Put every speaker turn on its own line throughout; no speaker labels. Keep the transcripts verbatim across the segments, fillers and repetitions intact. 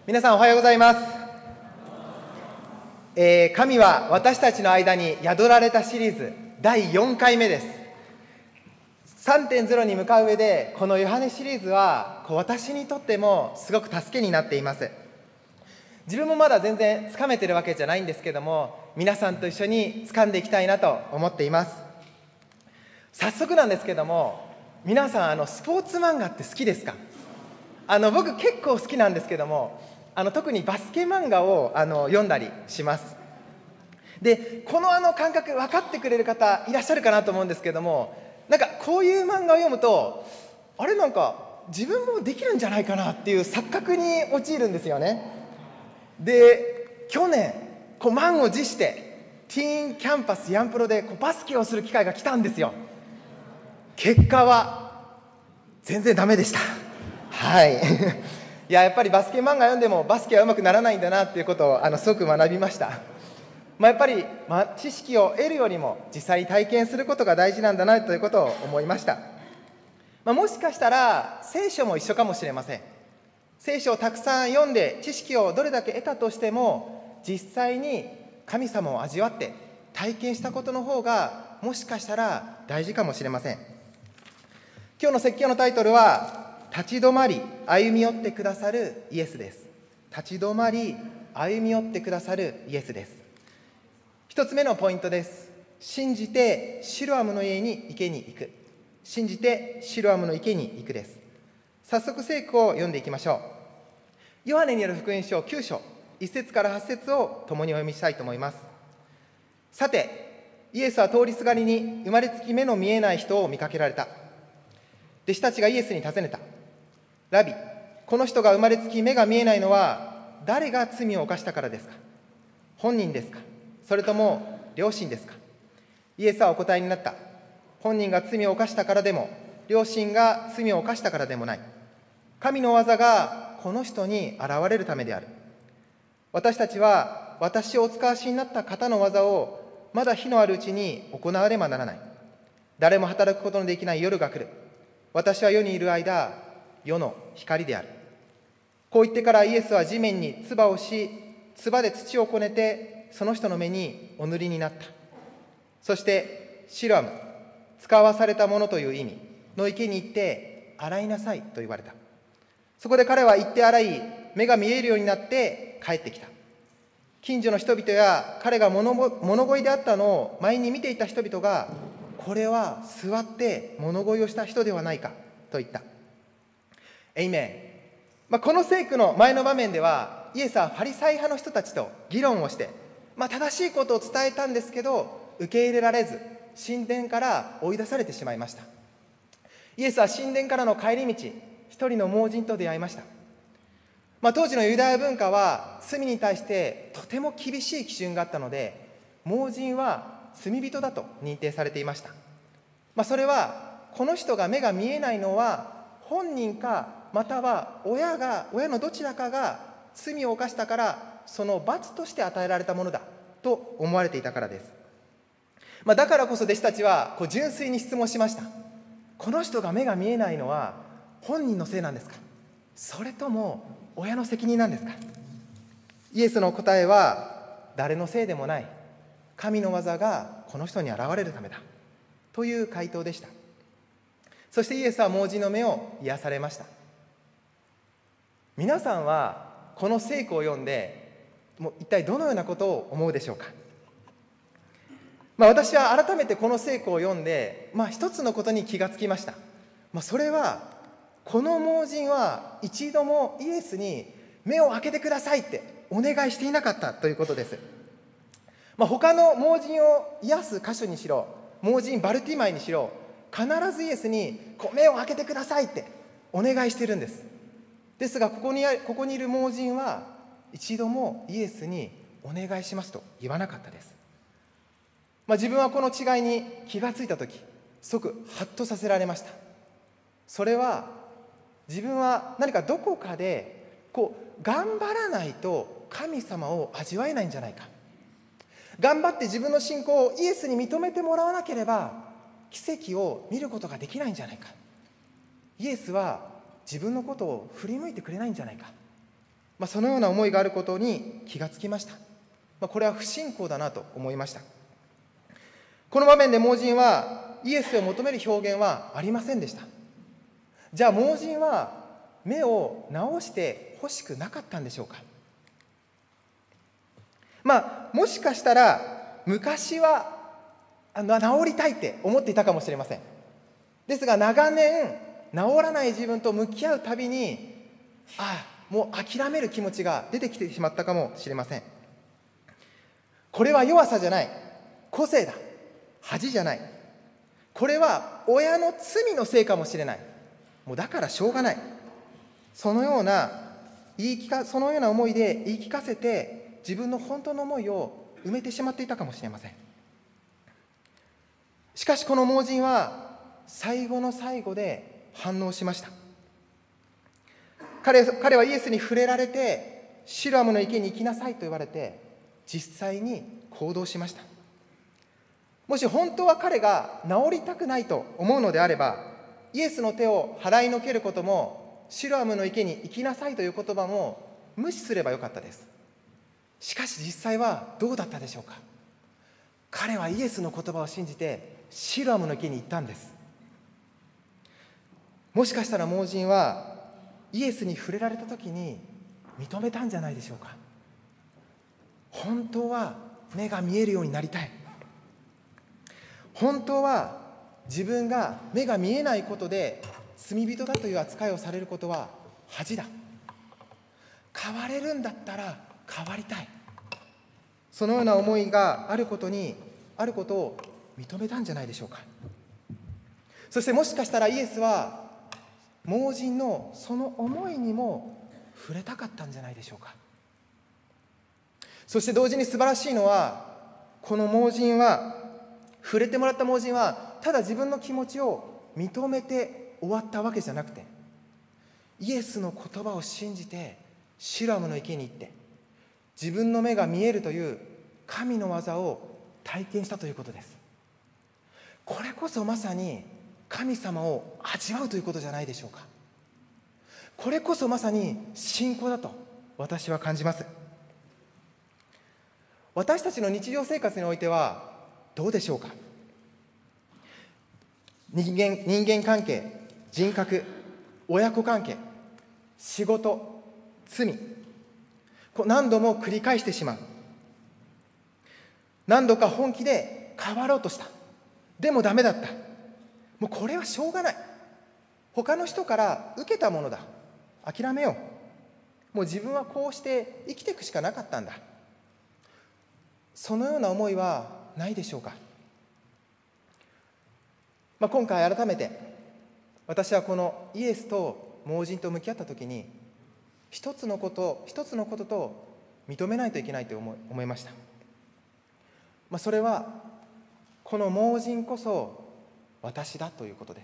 皆さんおはようございます。えー、神は私たちの間に宿られたシリーズだいよんかいめです。さんてんゼロ に向かう上で、このヨハネシリーズはこう私にとってもすごく助けになっています。自分もまだ全然つかめてるわけじゃないんですけども、皆さんと一緒に掴んでいきたいなと思っています。早速なんですけども、皆さんあのスポーツ漫画って好きですか？あの僕結構好きなんですけども、あの特にバスケ漫画をあの読んだりします。でこのあの感覚分かってくれる方いらっしゃるかなと思うんですけども、なんかこういう漫画を読むと、あれなんか自分もできるんじゃないかなっていう錯覚に陥るんですよね。で去年こう満を持してティーンキャンパスヤンプロでこうバスケをする機会が来たんですよ。結果は全然ダメでした。はいいややっぱりバスケ漫画読んでもバスケはうまくならないんだなっていうことをあのすごく学びました。まあ、やっぱり、まあ、知識を得るよりも実際に体験することが大事なんだなということを思いました。まあ、もしかしたら聖書も一緒かもしれません。聖書をたくさん読んで知識をどれだけ得たとしても、実際に神様を味わって体験したことの方がもしかしたら大事かもしれません。今日の説教のタイトルは、立ち止まり歩み寄ってくださるイエスです。立ち止まり歩み寄ってくださるイエスです。一つ目のポイントです。信じてシロアムの家に池に行く。信じてシロアムの池に行くです。早速聖句を読んでいきましょう。ヨハネによる福音書きゅう章いち節からはち節を共にお読みしたいと思います。さてイエスは通りすがりに生まれつき目の見えない人を見かけられた。弟子たちがイエスに尋ねた。ラビ、この人が生まれつき目が見えないのは誰が罪を犯したからですか？本人ですか？それとも両親ですか？イエスはお答えになった。本人が罪を犯したからでも、両親が罪を犯したからでもない。神の技がこの人に現れるためである。私たちは私をお使わしになった方の技をまだ日のあるうちに行わねばならない。誰も働くことのできない夜が来る。私は世にいる間、世の光である。こう言ってからイエスは地面に唾をし、唾で土をこねてその人の目にお塗りになった。そしてシロアム、使わされたものという意味の池に行って洗いなさいと言われた。そこで彼は行って洗い、目が見えるようになって帰ってきた。近所の人々や彼が物乞いであったのを前に見ていた人々が、これは座って物乞いをした人ではないかと言った。エイメン。まあ、この聖句の前の場面では、イエスはファリサイ派の人たちと議論をして、まあ、正しいことを伝えたんですけど、受け入れられず、神殿から追い出されてしまいました。イエスは神殿からの帰り道、一人の盲人と出会いました。まあ、当時のユダヤ文化は、罪に対してとても厳しい基準があったので、盲人は罪人だと認定されていました。まあ、それは、この人が目が見えないのは、本人か、または親が親のどちらかが罪を犯したから、その罰として与えられたものだと思われていたからです。まあ、だからこそ弟子たちはこう純粋に質問しました。この人が目が見えないのは本人のせいなんですか？それとも親の責任なんですか？イエスの答えは、誰のせいでもない。神の技がこの人に現れるためだという回答でした。そしてイエスは盲人の目を癒されました。皆さんはこの聖句を読んで、もう一体どのようなことを思うでしょうか？まあ、私は改めてこの聖句を読んで、まあ、一つのことに気がつきました。まあ、それは、この盲人は一度もイエスに目を開けてくださいってお願いしていなかったということです。まあ、他の盲人を癒す箇所にしろ、盲人バルティマイにしろ、必ずイエスにこう目を開けてくださいってお願いしているんです。ですがここに、ここにいる盲人は一度もイエスにお願いしますと言わなかったです。まあ、自分はこの違いに気がついたとき、すごくハッとさせられました。それは、自分は何かどこかでこう頑張らないと神様を味わえないんじゃないか。頑張って自分の信仰をイエスに認めてもらわなければ奇跡を見ることができないんじゃないか。イエスは自分のことを振り向いてくれないんじゃないか。 まあ、そのような思いがあることに気がつきました。まあ、これは不信仰だなと思いました。この場面で盲人はイエスを求める表現はありませんでした。じゃあ盲人は目を直してほしくなかったんでしょうか。まあもしかしたら昔はあの治りたいって思っていたかもしれません。ですが長年治らない自分と向き合うたびに、ああもう諦める気持ちが出てきてしまったかもしれません。これは弱さじゃない、個性だ、恥じゃない、これは親の罪のせいかもしれない、もうだからしょうがない、そのような言い聞かそのような思いで言い聞かせて自分の本当の思いを埋めてしまっていたかもしれません。しかしこの盲人は最後の最後で反応しました。 彼, 彼はイエスに触れられて、シロアムの池に行きなさいと言われて実際に行動しました。もし本当は彼が治りたくないと思うのであれば、イエスの手を払いのけることも、シロアムの池に行きなさいという言葉も無視すればよかったです。しかし実際はどうだったでしょうか。彼はイエスの言葉を信じてシロアムの池に行ったんです。もしかしたら盲人はイエスに触れられた時に認めたんじゃないでしょうか。本当は目が見えるようになりたい、本当は自分が目が見えないことで罪人だという扱いをされることは恥だ、変われるんだったら変わりたい、そのような思いがあることにあることを認めたんじゃないでしょうか。そしてもしかしたらイエスは盲人のその思いにも触れたかったんじゃないでしょうか。そして同時に素晴らしいのは、この盲人は触れてもらった盲人はただ自分の気持ちを認めて終わったわけじゃなくて、イエスの言葉を信じてシロアムの池に行って自分の目が見えるという神の技を体験したということです。これこそまさに神様を味わうということじゃないでしょうか。これこそまさに信仰だと私は感じます。私たちの日常生活においてはどうでしょうか。人間、人間関係、人格、親子関係、仕事、罪、何度も繰り返してしまう。何度か本気で変わろうとした。でもダメだった。もうこれはしょうがない。他の人から受けたものだ。諦めよう。もう自分はこうして生きていくしかなかったんだ。そのような思いはないでしょうか。まあ、今回改めて私はこのイエスと盲人と向き合ったときに、一つのこと一つのことと認めないといけないと思い、思いました。まあ、それはこの盲人こそ私だということです。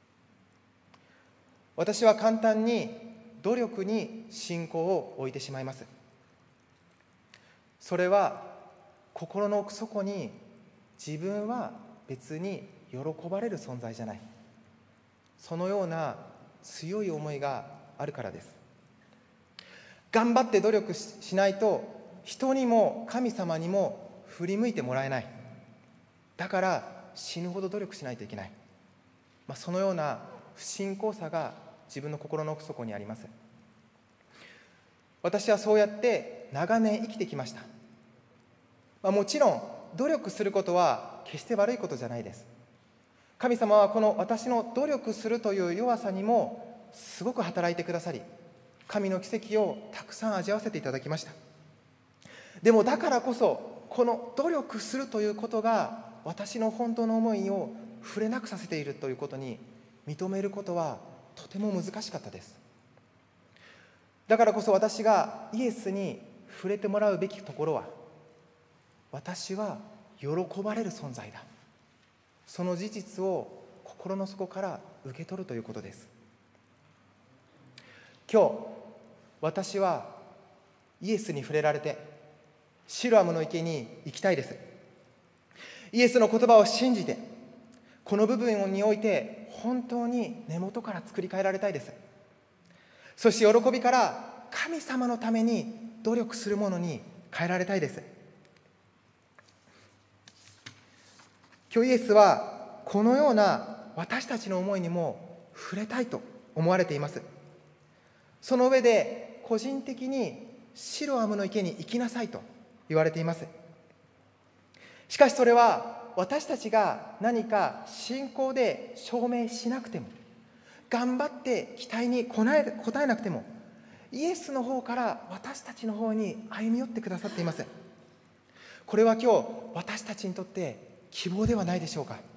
私は簡単に努力に信仰を置いてしまいます。それは心の奥底に自分は別に喜ばれる存在じゃない、そのような強い思いがあるからです。頑張って努力しないと人にも神様にも振り向いてもらえない。だから死ぬほど努力しないといけない、まあ、そのような不信仰さが自分の心の奥底にあります。私はそうやって長年生きてきました。まあ、もちろん努力することは決して悪いことじゃないです。神様はこの私の努力するという弱さにもすごく働いてくださり、神の奇跡をたくさん味わわせていただきました。でもだからこそこの努力するということが私の本当の思いを触れなくさせているということに認めることはとても難しかったです。だからこそ私がイエスに触れてもらうべきところは、私は喜ばれる存在だ、その事実を心の底から受け取るということです。今日私はイエスに触れられてシロアムの池に行きたいです。イエスの言葉を信じてこの部分において本当に根元から作り変えられたいです。そして喜びから神様のために努力するものに変えられたいです。今日イエスはこのような私たちの思いにも触れたいと思われています。その上で個人的にシロアムの池に行きなさいと言われています。しかしそれは私たちが何か信仰で証明しなくても、頑張って期待に応え応えなくても、イエスの方から私たちの方に歩み寄ってくださっています。これは今日私たちにとって希望ではないでしょうか。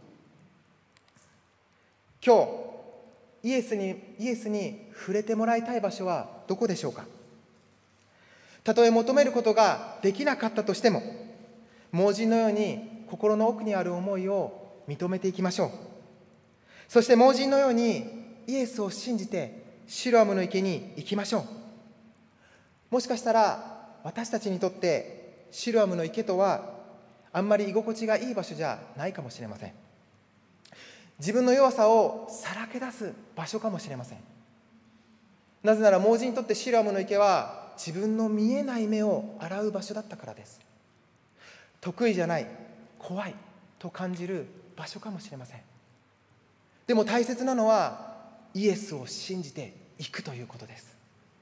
今日イエスにイエスに触れてもらいたい場所はどこでしょうか。たとえ求めることができなかったとしても、盲人のように心の奥にある思いを認めていきましょう。そして盲人のようにイエスを信じてシロアムの池に行きましょう。もしかしたら私たちにとってシロアムの池とはあんまり居心地がいい場所じゃないかもしれません。自分の弱さをさらけ出す場所かもしれません。なぜなら盲人にとってシロアムの池は自分の見えない目を洗う場所だったからです。得意じゃない、怖いと感じる場所かもしれません。でも大切なのはイエスを信じていくということです。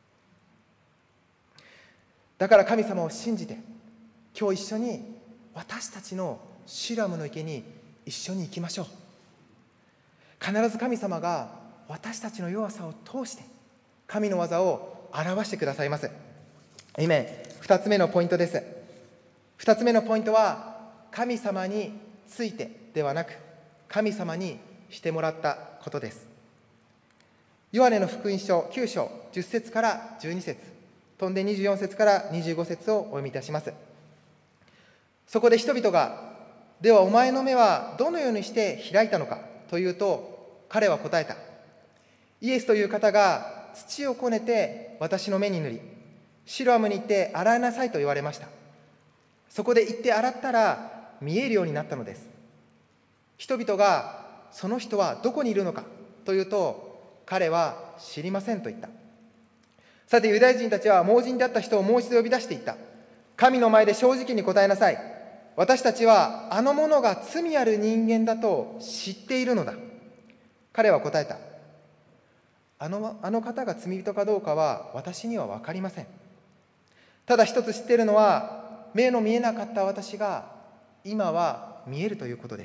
だから神様を信じて今日一緒に私たちのシロアムの池に一緒に行きましょう。必ず神様が私たちの弱さを通して神の技を表してくださいます。アーメン。二つ目のポイントです。二つ目のポイントは、神様についてではなく神様にしてもらったことです。ヨハネの福音書きゅう章じゅっ節からじゅうに節、飛んでにじゅうよん節からにじゅうご節をお読みいたします。そこで人々が、ではお前の目はどのようにして開いたのかというと、彼は答えた。イエスという方が土をこねて私の目に塗り、シロアムに行って洗いなさいと言われました。そこで行って洗ったら見えるようになったのです。人々が、その人はどこにいるのかというと、彼は知りませんと言った。さてユダヤ人たちは盲人であった人をもう一度呼び出していった。神の前で正直に答えなさい。私たちはあの者が罪ある人間だと知っているのだ。彼は答えた。あの、あの方が罪人かどうかは私には分かりません。ただ一つ知っているのは、目の見えなかった私が今は見えるということです。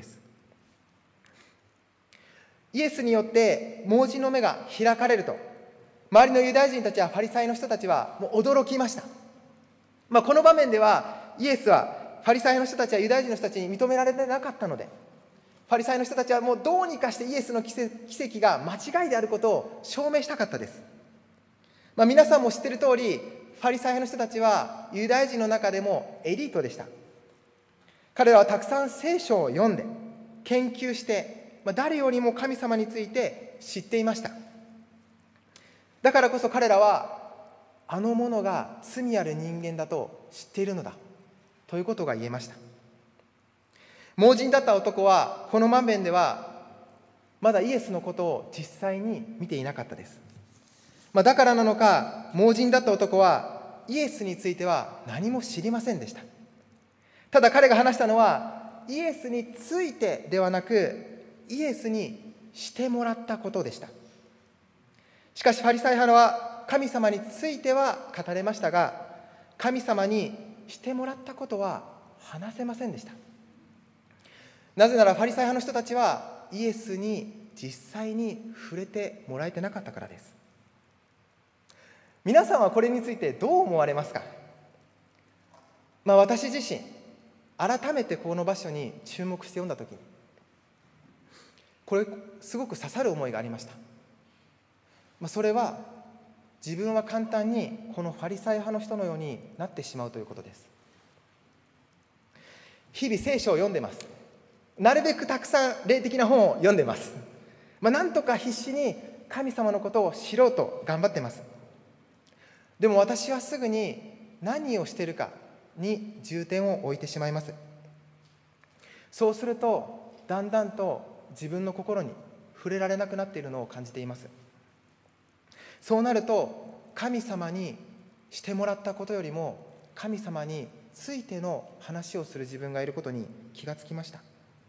イエスによって盲人の目が開かれると、周りのユダヤ人たちやファリサイの人たちはもう驚きました。まあ、この場面ではイエスはファリサイの人たちやユダヤ人の人たちに認められてなかったので、ファリサイの人たちはもうどうにかしてイエスの奇跡が間違いであることを証明したかったです。まあ、皆さんも知っている通り、ファリサイの人たちはユダヤ人の中でもエリートでした。彼らはたくさん聖書を読んで研究して、まあ、誰よりも神様について知っていました。だからこそ彼らはあの者が罪ある人間だと知っているのだということが言えました。盲人だった男はこの場面ではまだイエスのことを実際に見ていなかったです。まあ、だからなのか、盲人だった男はイエスについては何も知りませんでした。ただ彼が話したのはイエスについてではなく、イエスにしてもらったことでした。しかしファリサイ派は神様については語れましたが、神様にしてもらったことは話せませんでした。なぜならファリサイ派の人たちはイエスに実際に触れてもらえてなかったからです。皆さんはこれについてどう思われますか。まあ、私自身改めてこの場所に注目して読んだときに、これすごく刺さる思いがありました。まあ、それは自分は簡単にこのファリサイ派の人のようになってしまうということです。日々聖書を読んでます。なるべくたくさん霊的な本を読んでます。まあ、なんとか必死に神様のことを知ろうと頑張ってます。でも私はすぐに何をしているかに重点を置いてしまいます。そうするとだんだんと自分の心に触れられなくなっているのを感じています。そうなると神様にしてもらったことよりも神様についての話をする自分がいることに気がつきました。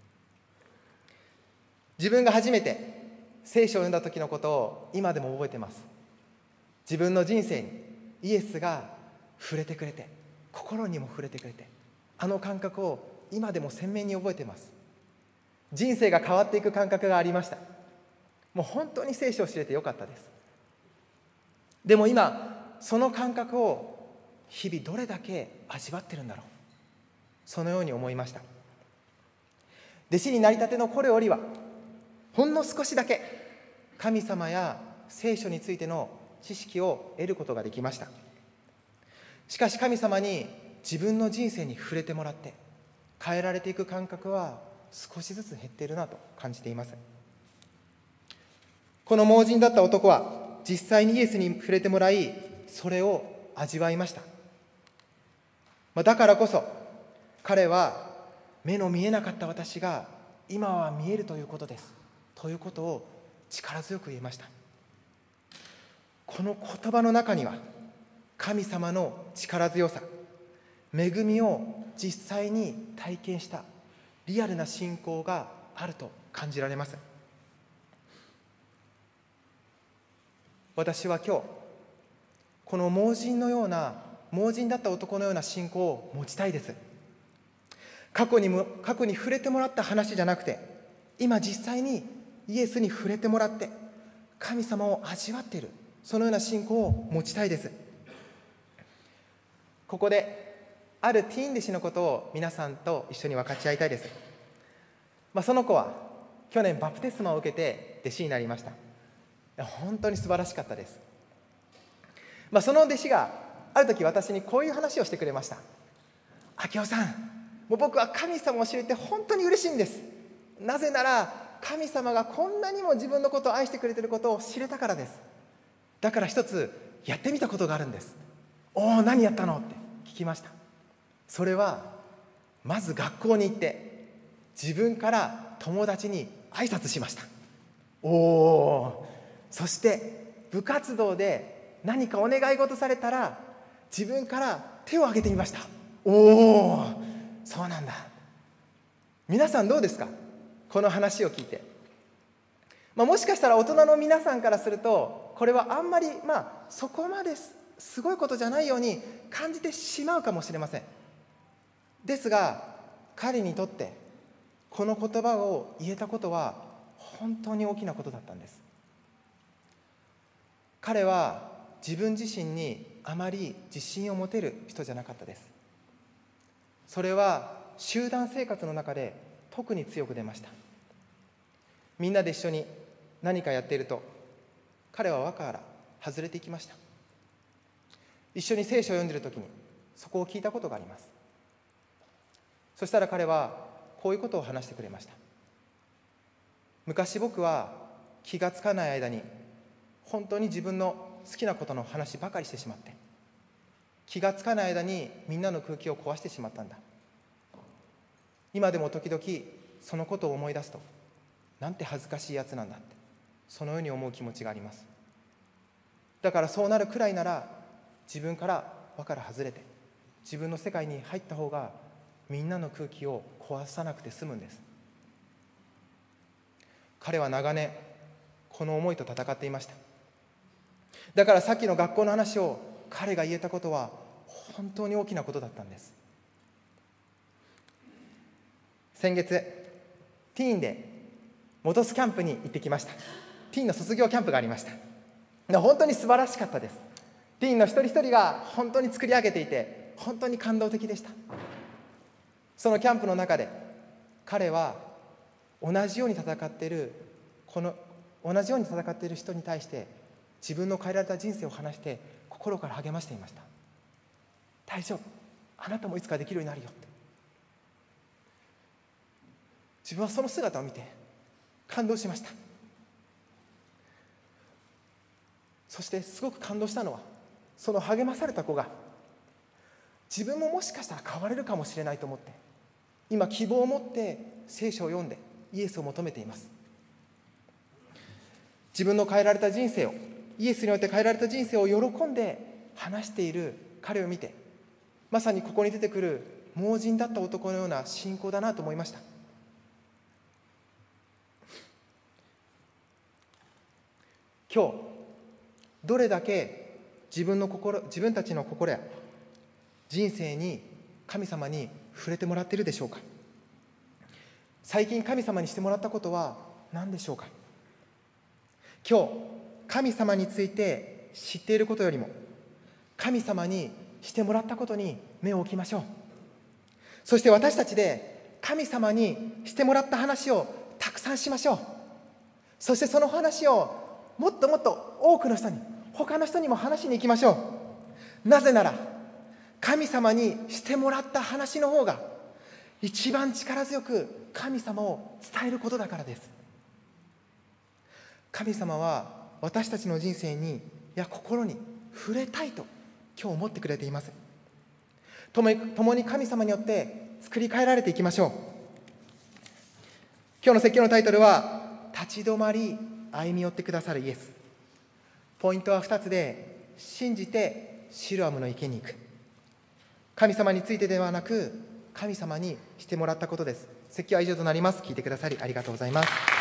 自分が初めて聖書を読んだ時のことを今でも覚えてます。自分の人生にイエスが触れてくれて、心にも触れてくれて、あの感覚を今でも鮮明に覚えてます。人生が変わっていく感覚がありました。もう本当に聖書を知れてよかったです。でも今その感覚を日々どれだけ味わってるんだろう、そのように思いました。弟子になりたての頃よりはほんの少しだけ神様や聖書についての知識を得ることができました。しかし神様に自分の人生に触れてもらって変えられていく感覚は少しずつ減っているなと感じています。この盲人だった男は実際にイエスに触れてもらい、それを味わいました。だからこそ彼は目の見えなかった私が今は見えるということですということを力強く言いました。この言葉の中には神様の力強さ、恵みを実際に体験したリアルな信仰があると感じられます。私は今日この盲人のような盲人だった男のような信仰を持ちたいです。過去にも過去に触れてもらった話じゃなくて、今実際にイエスに触れてもらって神様を味わっている、そのような信仰を持ちたいです。ここであるティーン弟子のことを皆さんと一緒に分かち合いたいです。まあ、その子は去年バプテスマを受けて弟子になりました。本当に素晴らしかったです。まあ、その弟子がある時私にこういう話をしてくれました。明夫さん、もう僕は神様を知れて本当に嬉しいんです。なぜなら神様がこんなにも自分のことを愛してくれていることを知れたからです。だから一つやってみたことがあるんです。おお、何やったのって聞きました。それはまず学校に行って自分から友達に挨拶しました。おお、そして部活動で何かお願い事されたら自分から手を挙げてみました。おお、そうなんだ。皆さんどうですか、この話を聞いて。まあ、もしかしたら大人の皆さんからするとこれはあんまり、まあ、そこまですごいことじゃないように感じてしまうかもしれません。ですが彼にとってこの言葉を言えたことは本当に大きなことだったんです。彼は自分自身にあまり自信を持てる人じゃなかったです。それは集団生活の中で特に強く出ました。みんなで一緒に何かやっていると彼は輪から外れていきました。一緒に聖書を読んでいるときにそこを聞いたことがあります。そしたら彼はこういうことを話してくれました。昔僕は気がつかない間に本当に自分の好きなことの話ばかりしてしまって、気がつかない間にみんなの空気を壊してしまったんだ。今でも時々そのことを思い出すと、なんて恥ずかしいやつなんだって、そのように思う気持ちがあります。だからそうなるくらいなら自分から輪から外れて自分の世界に入った方がみんなの空気を壊さなくて済むんです。彼は長年この思いと戦っていました。だからさっきの学校の話を彼が言えたことは本当に大きなことだったんです。先月ティーンで元栖キャンプに行ってきました。ティーンの卒業キャンプがありました。本当に素晴らしかったです。ティーンの一人一人が本当に作り上げていて本当に感動的でした。そのキャンプの中で彼は同じように戦っているこの同じように戦っている人に対して自分の変えられた人生を話して心から励ましていました。大丈夫、あなたもいつかできるようになるよって。自分はその姿を見て感動しました。そしてすごく感動したのは、その励まされた子が自分ももしかしたら変われるかもしれないと思って今希望を持って聖書を読んでイエスを求めています。自分の変えられた人生を、イエスによって変えられた人生を喜んで話している彼を見て、まさにここに出てくる盲人だった男のような信仰だなと思いました。今日どれだけ自分の心自分たちの心や人生に神様に触れてもらっているでしょうか。最近神様にしてもらったことは何でしょうか。今日神様について知っていることよりも、神様にしてもらったことに目を置きましょう。そして私たちで神様にしてもらった話をたくさんしましょう。そしてその話をもっともっと多くの人に、他の人にも話しに行きましょう。なぜなら神様にしてもらった話の方が一番力強く神様を伝えることだからです。神様は私たちの人生に、いや心に触れたいと今日思ってくれています。共に共に神様によって作り変えられていきましょう。今日の説教のタイトルは、立ち止まり歩み寄ってくださるイエス。ポイントはふたつで、信じてシロアムの池に行く。神様についてではなく、神様にしてもらったことです。説教は以上となります。聞いてくださりありがとうございます。